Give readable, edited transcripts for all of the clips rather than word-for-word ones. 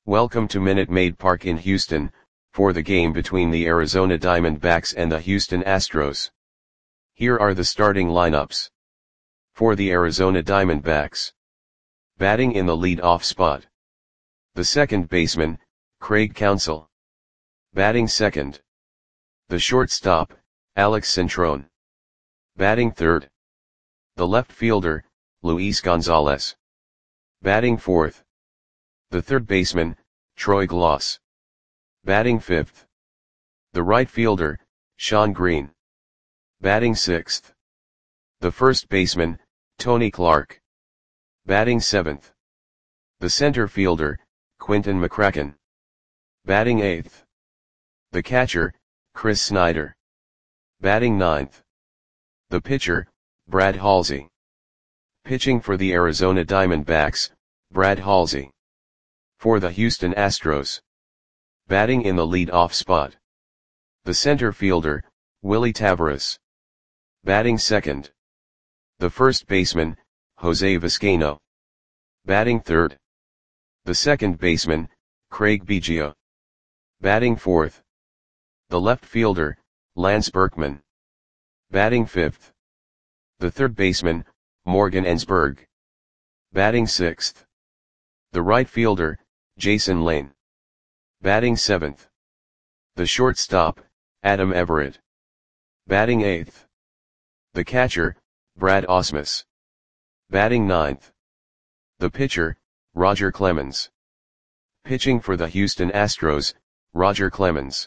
Welcome to Minute Maid Park in Houston, for the game between the Arizona Diamondbacks and the Houston Astros. Here are the starting lineups. For the Arizona Diamondbacks. Batting in the lead-off spot. The second baseman, Craig Counsell. Batting second. The shortstop, Alex Cintron. Batting third. The left fielder, Luis Gonzalez. Batting fourth. The third baseman, Troy Glaus. Batting fifth. The right fielder, Shawn Green. Batting sixth. The first baseman, Tony Clark. Batting seventh. The center fielder, Quinton McCracken. Batting eighth. The catcher, Chris Snyder. Batting ninth. The pitcher, Brad Halsey. Pitching for the Arizona Diamondbacks, Brad Halsey. For the Houston Astros. Batting in the lead-off spot. The center fielder, Willy Taveras. Batting second. The first baseman, Jose Vizcaino. Batting third. The second baseman, Craig Biggio. Batting fourth. The left fielder, Lance Berkman. Batting fifth. The third baseman, Morgan Ensberg. Batting sixth. The right fielder, Jason Lane. Batting seventh. The shortstop, Adam Everett. Batting eighth. The catcher, Brad Ausmus. Batting ninth. The pitcher, Roger Clemens. Pitching for the Houston Astros, Roger Clemens.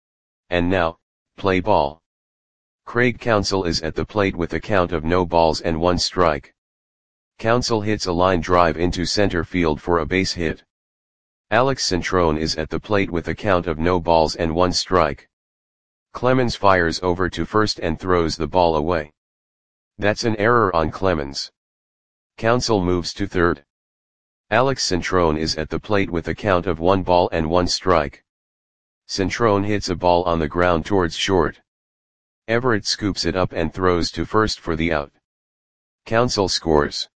And now, play ball. Craig Counsell is at the plate with a count of no balls and one strike. Counsell hits a line drive into center field for a base hit. Alex Cintron is at the plate with a count of no balls and one strike. Clemens fires over to first and throws the ball away. That's an error on Clemens. Counsell moves to third. Alex Cintron is at the plate with a count of 1 ball and 1 strike. Cintron hits a ball on the ground towards short. Everett scoops it up and throws to first for the out. Counsell scores.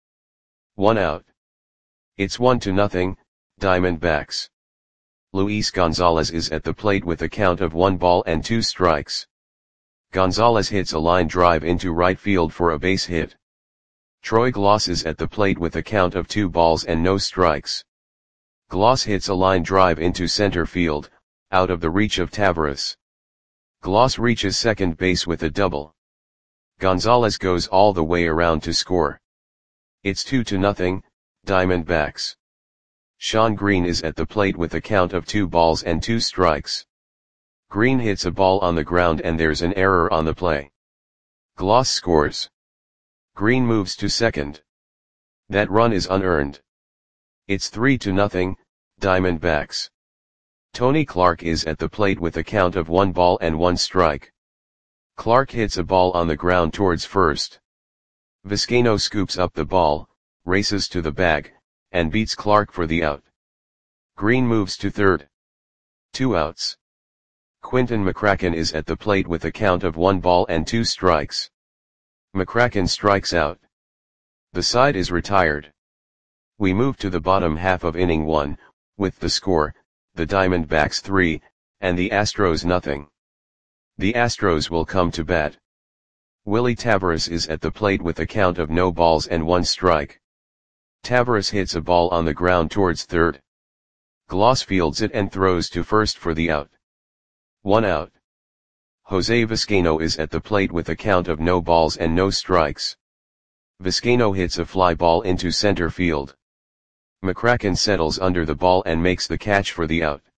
1 out. It's 1-0, Diamondbacks. Luis Gonzalez is at the plate with a count of 1 ball and 2 strikes. Gonzalez hits a line drive into right field for a base hit. Troy Glaus is at the plate with a count of 2 balls and no strikes. Glaus hits a line drive into center field, out of the reach of Taveras. Glaus reaches second base with a double. Gonzalez goes all the way around to score. It's 2-0, Diamondbacks. Shawn Green is at the plate with a count of 2 balls and 2 strikes. Green hits a ball on the ground and there's an error on the play. Glaus scores. Green moves to second. That run is unearned. It's 3-0, Diamondbacks. Tony Clark is at the plate with a count of 1 ball and 1 strike. Clark hits a ball on the ground towards first. Vizcaino scoops up the ball, races to the bag, and beats Clark for the out. Green moves to third. 2 outs. Quinton McCracken is at the plate with a count of 1 ball and 2 strikes. McCracken strikes out. The side is retired. We move to the bottom half of inning 1, with the score, the Diamondbacks 3, and the Astros 0. The Astros will come to bat. Willy Taveras is at the plate with a count of no balls and 1 strike. Taveras hits a ball on the ground towards third. Glaus fields it and throws to first for the out. 1 out. Jose Vizcaino is at the plate with a count of no balls and no strikes. Vizcaino hits a fly ball into center field. McCracken settles under the ball and makes the catch for the out.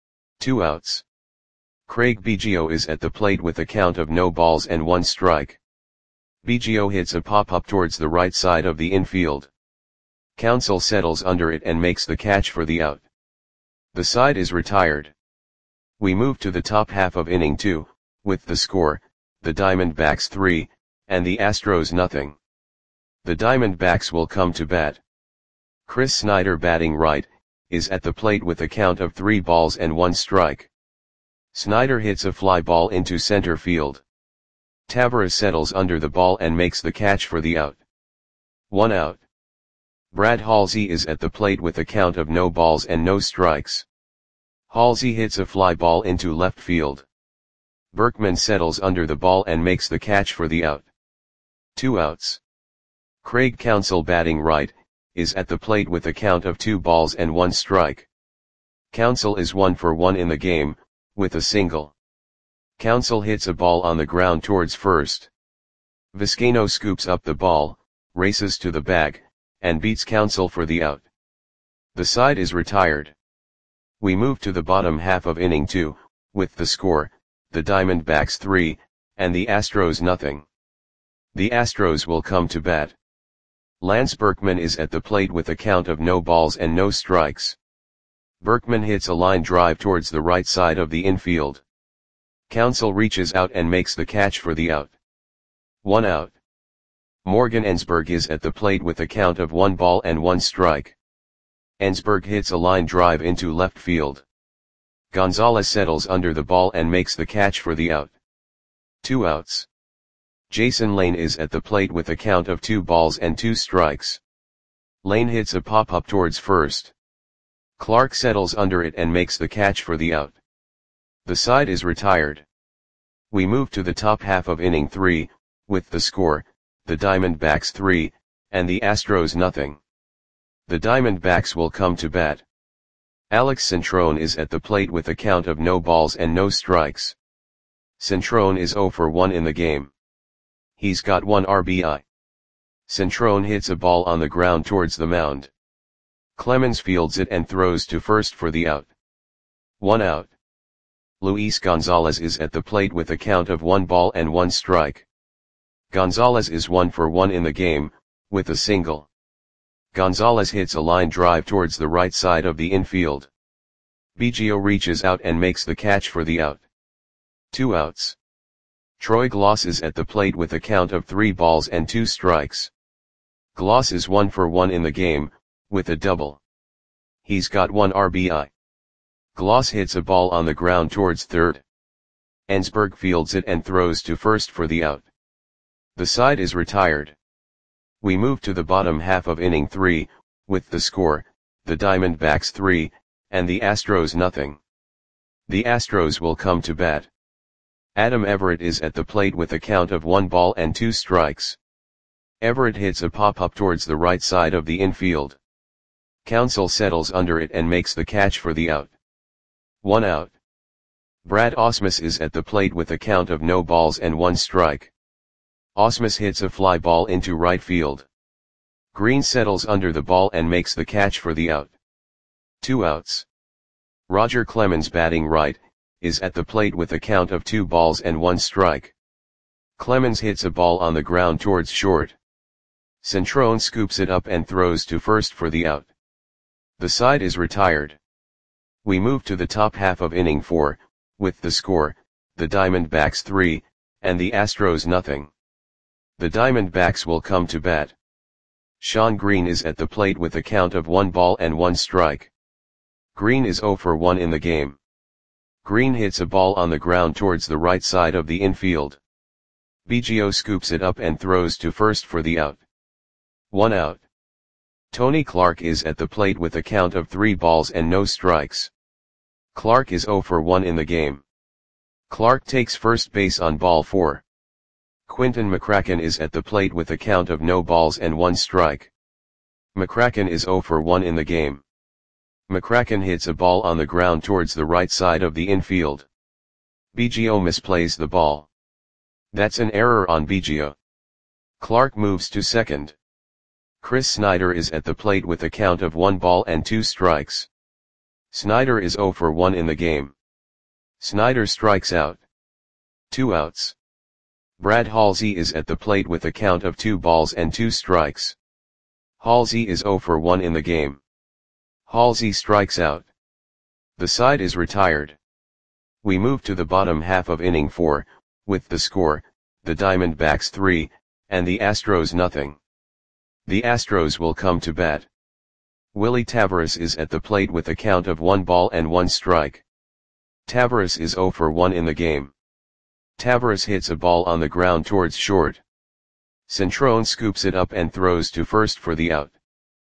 2 outs. Craig Biggio is at the plate with a count of no balls and 1 strike. Biggio hits a pop-up towards the right side of the infield. Counsell settles under it and makes the catch for the out. The side is retired. We move to the top half of inning 2, with the score, the Diamondbacks 3, and the Astros 0. The Diamondbacks will come to bat. Chris Snyder, batting right, is at the plate with a count of 3 balls and 1 strike. Snyder hits a fly ball into center field. Taveras settles under the ball and makes the catch for the out. 1 out. Brad Halsey is at the plate with a count of no balls and no strikes. Halsey hits a fly ball into left field. Berkman settles under the ball and makes the catch for the out. 2 outs. Craig Counsell, batting right, is at the plate with a count of 2 balls and 1 strike. Counsell is 1 for 1 in the game, with a single. Counsell hits a ball on the ground towards first. Vizcaino scoops up the ball, races to the bag, and beats Counsell for the out. The side is retired. We move to the bottom half of inning 2, with the score, the Diamondbacks 3, and the Astros nothing. The Astros will come to bat. Lance Berkman is at the plate with a count of no balls and no strikes. Berkman hits a line drive towards the right side of the infield. Counsell reaches out and makes the catch for the out. 1 out. Morgan Ensberg is at the plate with a count of 1 ball and 1 strike. Ensberg hits a line drive into left field. Gonzalez settles under the ball and makes the catch for the out. 2 outs. Jason Lane is at the plate with a count of 2 balls and 2 strikes. Lane hits a pop-up towards first. Clark settles under it and makes the catch for the out. The side is retired. We move to the top half of inning 3, with the score, the Diamondbacks 3, and the Astros nothing. The Diamondbacks will come to bat. Alex Centrone is at the plate with a count of no balls and no strikes. Centrone is 0 for 1 in the game. He's got 1 RBI. Centrone hits a ball on the ground towards the mound. Clemens fields it and throws to first for the out. 1 out. Luis Gonzalez is at the plate with a count of 1 ball and 1 strike. Gonzalez is 1 for 1 in the game, with a single. Gonzalez hits a line drive towards the right side of the infield. Biggio reaches out and makes the catch for the out. 2 outs. Troy Glaus is at the plate with a count of 3 balls and 2 strikes. Glaus is 1 for 1 in the game, with a double. He's got 1 RBI. Glaus hits a ball on the ground towards third. Ensberg fields it and throws to first for the out. The side is retired. We move to the bottom half of inning 3, with the score, the Diamondbacks 3, and the Astros nothing. The Astros will come to bat. Adam Everett is at the plate with a count of 1 ball and 2 strikes. Everett hits a pop-up towards the right side of the infield. Counsell settles under it and makes the catch for the out. 1 out. Brad Ausmus is at the plate with a count of no balls and 1 strike. Ausmus hits a fly ball into right field. Green settles under the ball and makes the catch for the out. 2 outs. Roger Clemens, batting right, is at the plate with a count of 2 balls and 1 strike. Clemens hits a ball on the ground towards short. Centrone scoops it up and throws to first for the out. The side is retired. We move to the top half of inning 4, with the score, the Diamondbacks 3, and the Astros nothing. The Diamondbacks will come to bat. Shawn Green is at the plate with a count of 1 ball and 1 strike. Green is 0 for 1 in the game. Green hits a ball on the ground towards the right side of the infield. Biggio scoops it up and throws to first for the out. 1 out. Tony Clark is at the plate with a count of 3 balls and no strikes. Clark is 0 for 1 in the game. Clark takes first base on ball 4. Quinton McCracken is at the plate with a count of no balls and 1 strike. McCracken is 0 for 1 in the game. McCracken hits a ball on the ground towards the right side of the infield. Biggio misplays the ball. That's an error on Biggio. Clark moves to second. Chris Snyder is at the plate with a count of 1 ball and 2 strikes. Snyder is 0 for 1 in the game. Snyder strikes out. 2 outs. Brad Halsey is at the plate with a count of 2 balls and 2 strikes. Halsey is 0 for 1 in the game. Halsey strikes out. The side is retired. We move to the bottom half of inning 4, with the score, the Diamondbacks 3, and the Astros nothing. The Astros will come to bat. Willie Taveras is at the plate with a count of 1 ball and 1 strike. Taveras is 0 for 1 in the game. Taveras hits a ball on the ground towards short. Centrone scoops it up and throws to first for the out.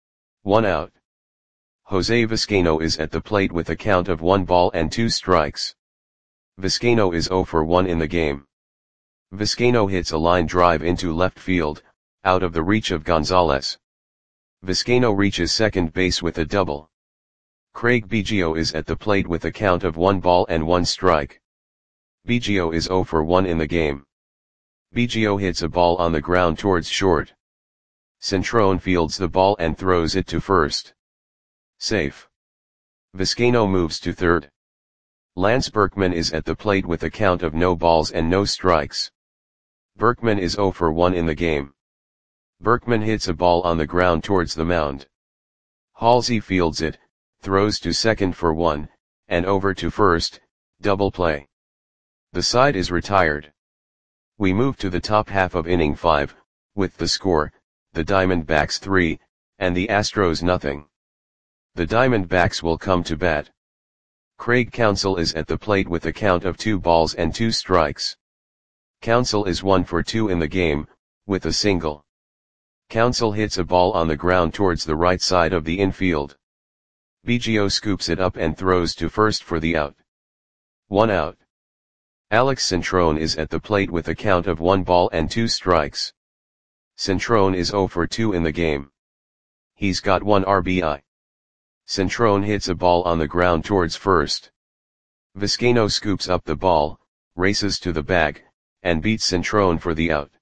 1 out. Jose Vizcaino is at the plate with a count of 1 ball and 2 strikes. Vizcaino is 0 for 1 in the game. Vizcaino hits a line drive into left field, out of the reach of Gonzalez. Vizcaino reaches second base with a double. Craig Biggio is at the plate with a count of 1 ball and 1 strike. Biggio is 0 for 1 in the game. Biggio hits a ball on the ground towards short. Centrone fields the ball and throws it to first. Safe. Vizcaino moves to third. Lance Berkman is at the plate with a count of no balls and no strikes. Berkman is 0 for 1 in the game. Berkman hits a ball on the ground towards the mound. Halsey fields it, throws to second for 1, and over to first, double play. The side is retired. We move to the top half of inning 5, with the score, the Diamondbacks 3, and the Astros nothing. The Diamondbacks will come to bat. Craig Counsell is at the plate with a count of 2 balls and 2 strikes. Counsell is 1 for 2 in the game, with a single. Counsell hits a ball on the ground towards the right side of the infield. Biggio scoops it up and throws to first for the out. 1 out. Alex Centrone is at the plate with a count of 1 ball and 2 strikes. Centrone is 0 for 2 in the game. He's got 1 RBI. Centrone hits a ball on the ground towards first. Vizcaino scoops up the ball, races to the bag, and beats Centrone for the out.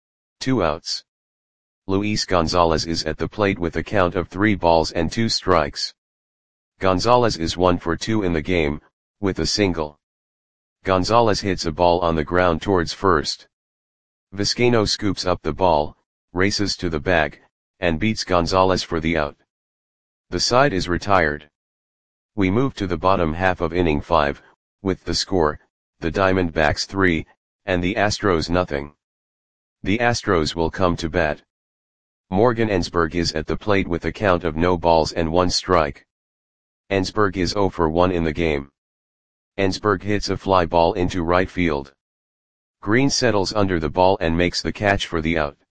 2 outs. Luis Gonzalez is at the plate with a count of 3 balls and 2 strikes. Gonzalez is 1 for 2 in the game, with a single. Gonzalez hits a ball on the ground towards first. Vizcaino scoops up the ball, races to the bag, and beats Gonzalez for the out. The side is retired. We move to the bottom half of inning 5, with the score, the Diamondbacks 3, and the Astros nothing. The Astros will come to bat. Morgan Ensberg is at the plate with a count of no balls and 1 strike. Ensberg is 0 for 1 in the game. Ensberg hits a fly ball into right field. Green settles under the ball and makes the catch for the out.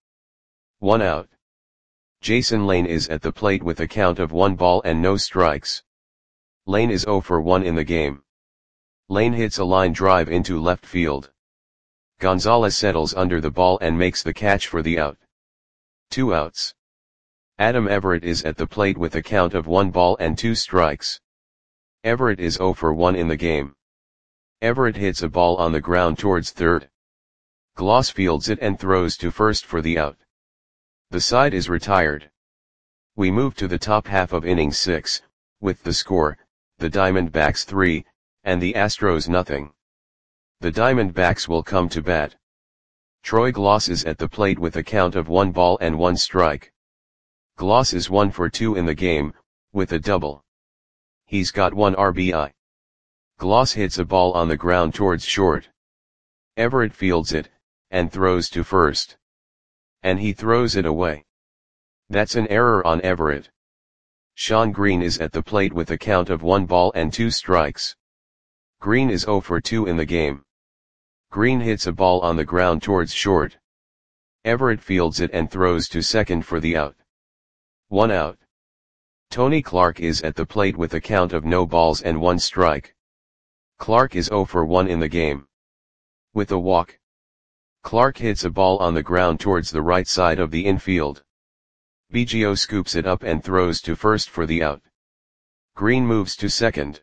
1 out. Jason Lane is at the plate with a count of 1 ball and no strikes. Lane is 0 for 1 in the game. Lane hits a line drive into left field. Gonzalez settles under the ball and makes the catch for the out. 2 outs. Adam Everett is at the plate with a count of 1 ball and 2 strikes. Everett is 0 for 1 in the game. Everett hits a ball on the ground towards third. Gloss fields it and throws to first for the out. The side is retired. We move to the top half of inning 6, with the score, the Diamondbacks 3, and the Astros nothing. The Diamondbacks will come to bat. Troy Gloss is at the plate with a count of 1 ball and 1 strike. Gloss is 1 for 2 in the game, with a double. He's got 1 RBI. Gloss hits a ball on the ground towards short. Everett fields it, and throws to first. And he throws it away. That's an error on Everett. Sean Green is at the plate with a count of 1 ball and 2 strikes. Green is 0 for 2 in the game. Green hits a ball on the ground towards short. Everett fields it and throws to second for the out. 1 out. Tony Clark is at the plate with a count of no balls and 1 strike. Clark is 0 for 1 in the game. With a walk. Clark hits a ball on the ground towards the right side of the infield. Biggio scoops it up and throws to first for the out. Green moves to second.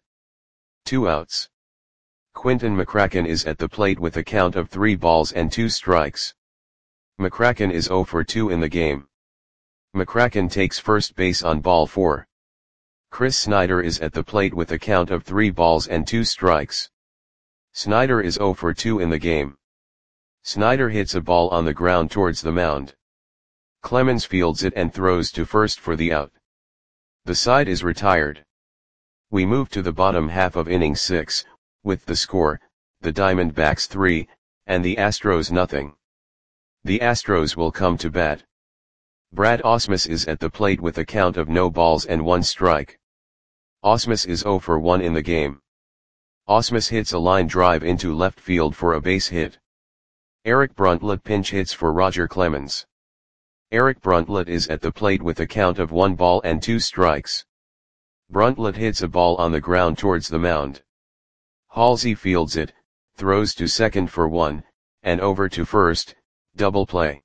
2 outs. Quinton McCracken is at the plate with a count of 3 balls and 2 strikes. McCracken is 0 for 2 in the game. McCracken takes first base on ball 4. Chris Snyder is at the plate with a count of 3 balls and 2 strikes. Snyder is 0 for 2 in the game. Snyder hits a ball on the ground towards the mound. Clemens fields it and throws to first for the out. The side is retired. We move to the bottom half of inning 6, with the score, the Diamondbacks 3, and the Astros nothing. The Astros will come to bat. Brad Ausmus is at the plate with a count of no balls and 1 strike. Ausmus is 0 for 1 in the game. Ausmus hits a line drive into left field for a base hit. Eric Bruntlett pinch hits for Roger Clemens. Eric Bruntlett is at the plate with a count of 1 ball and 2 strikes. Bruntlett hits a ball on the ground towards the mound. Halsey fields it, throws to second for 1, and over to first, double play.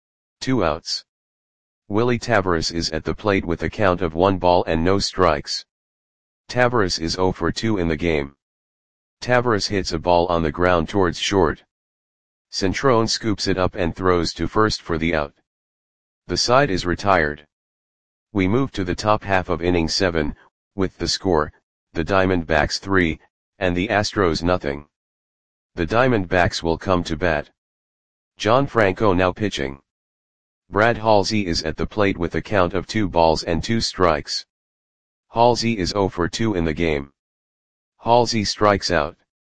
2 outs. Willie Taveras is at the plate with a count of 1 ball and no strikes. Taveras is 0 for 2 in the game. Taveras hits a ball on the ground towards short. Centrone scoops it up and throws to first for the out. The side is retired. We move to the top half of inning 7, with the score, the Diamondbacks 3, and the Astros nothing. The Diamondbacks will come to bat. John Franco now pitching. Brad Halsey is at the plate with a count of 2 balls and 2 strikes. Halsey is 0 for 2 in the game. Halsey strikes out.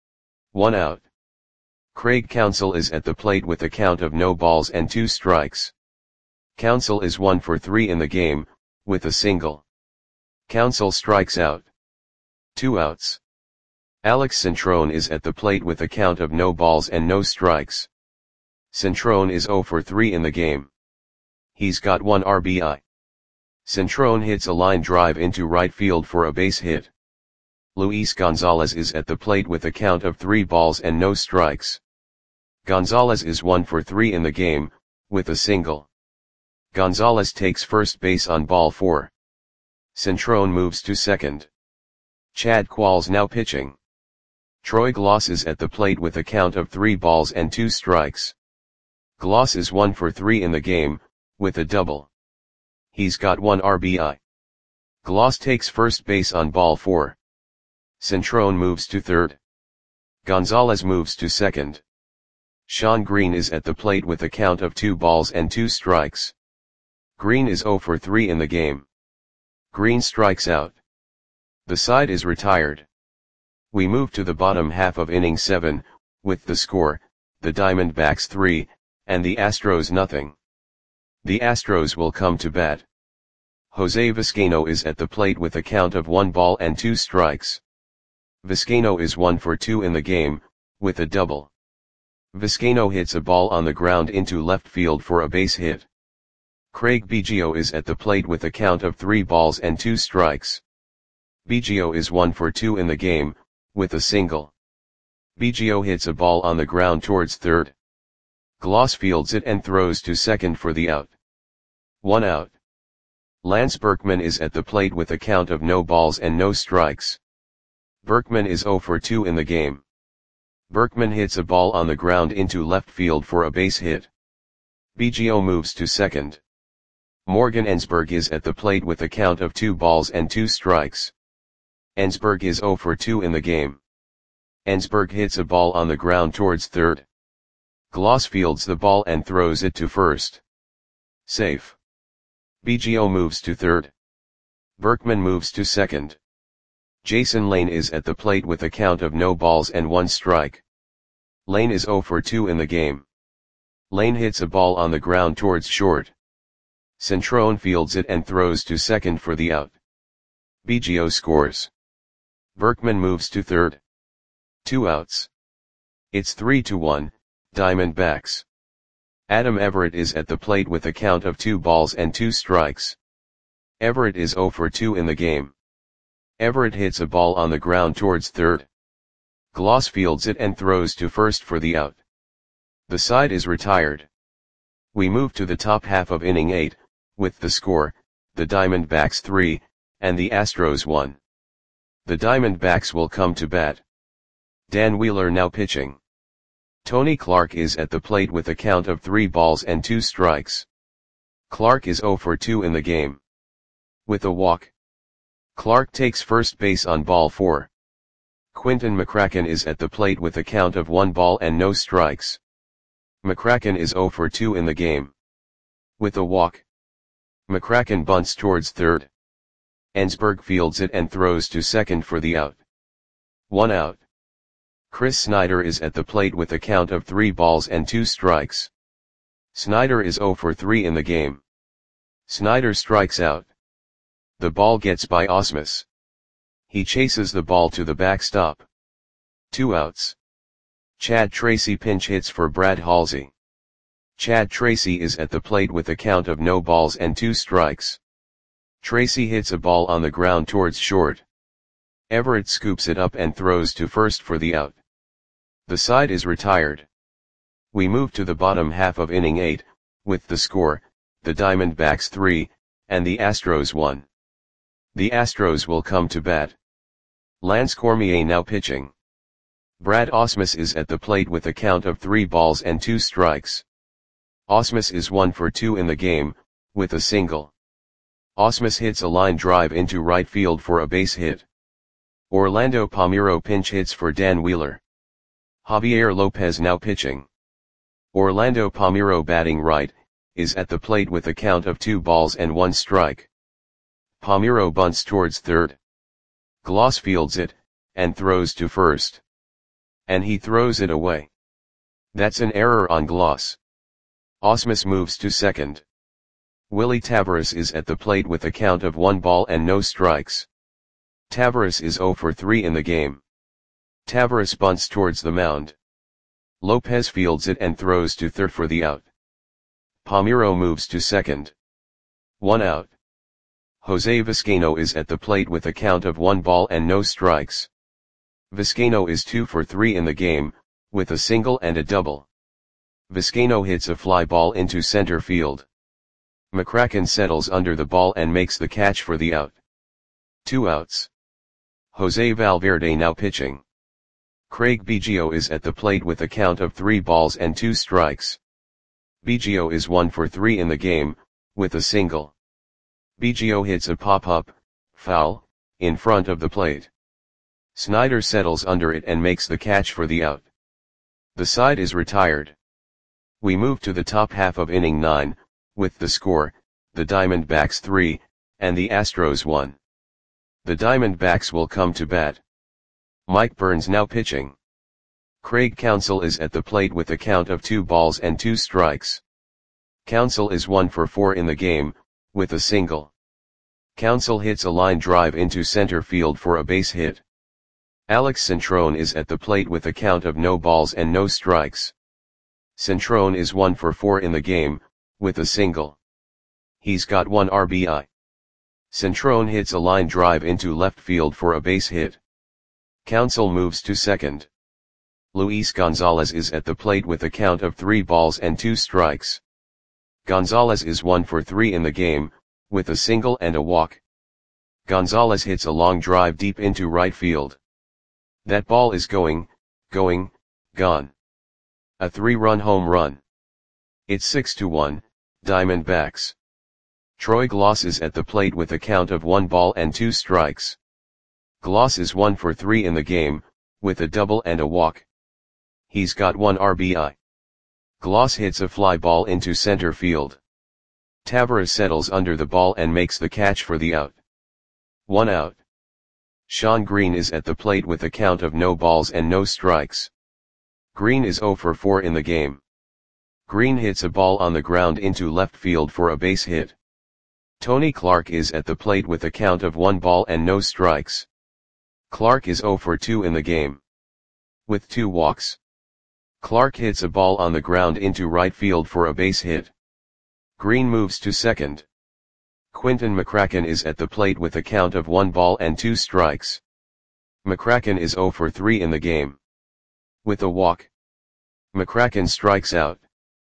1 out. Craig Counsell is at the plate with a count of no balls and 2 strikes. Counsell is 1 for 3 in the game, with a single. Counsell strikes out. 2 outs. Alex Centrone is at the plate with a count of no balls and no strikes. Centrone is 0 for 3 in the game. He's got 1 RBI. Centrone hits a line drive into right field for a base hit. Luis Gonzalez is at the plate with a count of 3 balls and no strikes. Gonzalez is 1 for 3 in the game, with a single. Gonzalez takes first base on ball 4. Centrone moves to second. Chad Qualls now pitching. Troy Gloss is at the plate with a count of 3 balls and 2 strikes. Gloss is 1 for 3 in the game, with a double. He's got 1 RBI. Gloss takes first base on ball 4. Centrone moves to third. Gonzalez moves to second. Sean Green is at the plate with a count of 2 balls and 2 strikes. Green is 0 for 3 in the game. Green strikes out. The side is retired. We move to the bottom half of inning 7, with the score, the Diamondbacks 3, and the Astros nothing. The Astros will come to bat. Jose Vizcaino is at the plate with a count of 1 ball and 2 strikes. Vizcaino is 1 for 2 in the game, with a double. Vizcaino hits a ball on the ground into left field for a base hit. Craig Biggio is at the plate with a count of 3 balls and 2 strikes. Biggio is 1 for 2 in the game, with a single. Biggio hits a ball on the ground towards third. Gloss fields it and throws to second for the out. 1 out. Lance Berkman is at the plate with a count of no balls and no strikes. Berkman is 0 for 2 in the game. Berkman hits a ball on the ground into left field for a base hit. Biggio moves to second. Morgan Ensberg is at the plate with a count of 2 balls and 2 strikes. Ensberg is 0 for 2 in the game. Ensberg hits a ball on the ground towards third. Gloss fields the ball and throws it to first. Safe. Biggio moves to third. Berkman moves to second. Jason Lane is at the plate with a count of no balls and 1 strike. Lane is 0 for 2 in the game. Lane hits a ball on the ground towards short. Centrone fields it and throws to second for the out. Biggio scores. Berkman moves to third. 2 outs. It's 3-1, Diamondbacks. Adam Everett is at the plate with a count of 2 balls and 2 strikes. Everett is 0 for 2 in the game. Everett hits a ball on the ground towards third. Gloss fields it and throws to first for the out. The side is retired. We move to the top half of inning 8, with the score, the Diamondbacks 3, and the Astros 1. The Diamondbacks will come to bat. Dan Wheeler now pitching. Tony Clark is at the plate with a count of 3 balls and 2 strikes. Clark is 0 for 2 in the game. With a walk. Clark takes first base on ball 4. Quinton McCracken is at the plate with a count of 1 ball and no strikes. McCracken is 0 for 2 in the game. With a walk. McCracken bunts towards third. Ensberg fields it and throws to second for the out. 1 out. Chris Snyder is at the plate with a count of 3 balls and 2 strikes. Snyder is 0 for 3 in the game. Snyder strikes out. The ball gets by Ausmus. He chases the ball to the backstop. 2 outs. Chad Tracy pinch hits for Brad Halsey. Chad Tracy is at the plate with a count of no balls and 2 strikes. Tracy hits a ball on the ground towards short. Everett scoops it up and throws to first for the out. The side is retired. We move to the bottom half of inning 8, with the score, the Diamondbacks 3, and the Astros 1. The Astros will come to bat. Lance Cormier now pitching. Brad Ausmus is at the plate with a count of 3 balls and 2 strikes. Ausmus is 1 for 2 in the game, with a single. Ausmus hits a line drive into right field for a base hit. Orlando Palmeiro pinch hits for Dan Wheeler. Javier Lopez now pitching. Orlando Palmeiro batting right, is at the plate with a count of 2 balls and 1 strike. Palmeiro bunts towards third. Gloss fields it, and throws to first. And he throws it away. That's an error on Gloss. Ausmus moves to second. Willie Taveras is at the plate with a count of 1 ball and no strikes. Taveras is 0 for 3 in the game. Taveras bunts towards the mound. Lopez fields it and throws to third for the out. Palmeiro moves to second. 1 out. Jose Vizcaino is at the plate with a count of 1 ball and no strikes. Vizcaino is 2 for 3 in the game, with a single and a double. Vizcaino hits a fly ball into center field. McCracken settles under the ball and makes the catch for the out. 2 outs. Jose Valverde now pitching. Craig Biggio is at the plate with a count of 3 balls and 2 strikes. Biggio is 1 for 3 in the game, with a single. Biggio hits a pop-up, foul, in front of the plate. Snyder settles under it and makes the catch for the out. The side is retired. We move to the top half of inning 9, with the score, the Diamondbacks 3, and the Astros 1. The Diamondbacks will come to bat. Mike Burns now pitching. Craig Counsell is at the plate with a count of 2 balls and 2 strikes. Counsell is 1 for 4 in the game, with a single. Counsell hits a line drive into center field for a base hit. Alex Centrone is at the plate with a count of no balls and no strikes. Centrone is 1 for 4 in the game, with a single. He's got 1 RBI. Centrone hits a line drive into left field for a base hit. Counsell moves to second. Luis Gonzalez is at the plate with a count of 3 balls and 2 strikes. Gonzalez is 1 for 3 in the game, with a single and a walk. Gonzalez hits a long drive deep into right field. That ball is gone. A 3-run home run. It's 6-1, Diamondbacks. Troy Gloss is at the plate with a count of 1 ball and 2 strikes. Gloss is 1 for 3 in the game, with a double and a walk. He's got 1 RBI. Gloss hits a fly ball into center field. Taveras settles under the ball and makes the catch for the out. 1 out. Shawn Green is at the plate with a count of no balls and no strikes. Green is 0 for 4 in the game. Green hits a ball on the ground into left field for a base hit. Tony Clark is at the plate with a count of 1 ball and no strikes. Clark is 0 for 2 in the game. With 2 walks. Clark hits a ball on the ground into right field for a base hit. Green moves to second. Quinton McCracken is at the plate with a count of 1 ball and 2 strikes. McCracken is 0 for 3 in the game. With a walk. McCracken strikes out.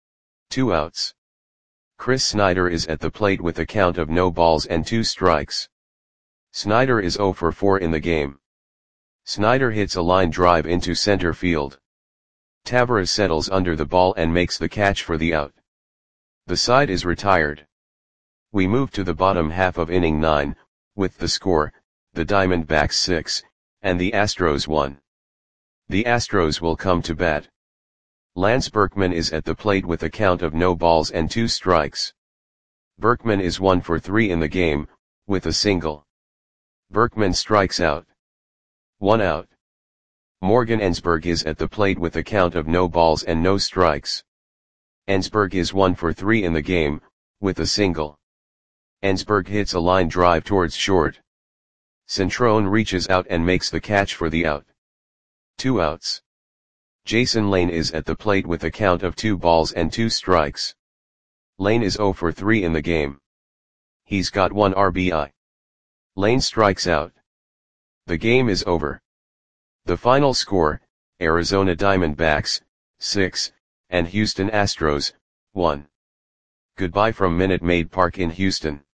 2 outs. Chris Snyder is at the plate with a count of no balls and 2 strikes. Snyder is 0 for 4 in the game. Snyder hits a line drive into center field. Taveras settles under the ball and makes the catch for the out. The side is retired. We move to the bottom half of inning 9, with the score, the Diamondbacks 6, and the Astros 1. The Astros will come to bat. Lance Berkman is at the plate with a count of no balls and 2 strikes. Berkman is 1 for 3 in the game, with a single. Berkman strikes out. 1 out. Morgan Ensberg is at the plate with a count of no balls and no strikes. Ensberg is 1 for 3 in the game, with a single. Ensberg hits a line drive towards short. Centrone reaches out and makes the catch for the out. 2 outs. Jason Lane is at the plate with a count of 2 balls and 2 strikes. Lane is 0 for 3 in the game. He's got 1 RBI. Lane strikes out. The game is over. The final score, Arizona Diamondbacks, 6, and Houston Astros, 1. Goodbye from Minute Maid Park in Houston.